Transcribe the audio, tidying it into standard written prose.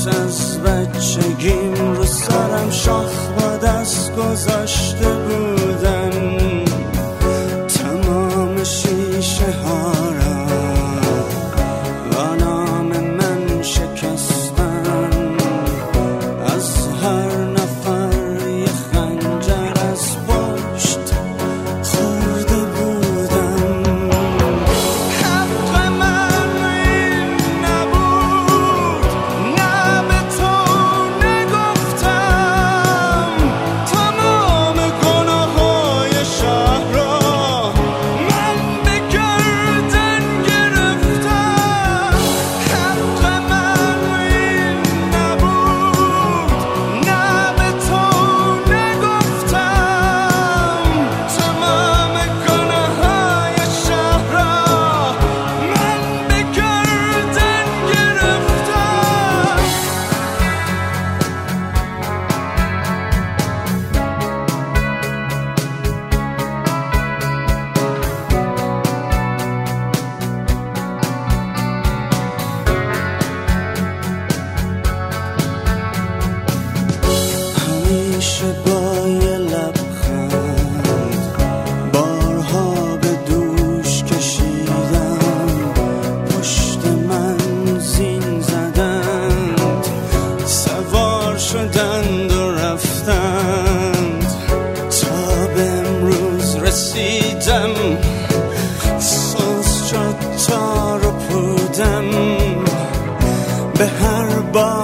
عکس از بچگیم رو سرم شاخ با دست گذاشته بودم، تمام شیشه ها را با نام من شکستن. از هر نفر یه خنجر از پشت خورده بودم. حق من این نبود، نه به تو نگفتم. تمام گناه‌های شهر را من به گردن گرفتم. حق من این نبود، نه به تو نگفتم. تمام گناه‌های شهر را من به گردن گرفتم. همیشه با یه لبخند بارها به دوش کشیدم، پشت من زین زدند، سوار شدند و رفتند تا به امروز رسیدم. سوز شد تار و پودم، به هر بار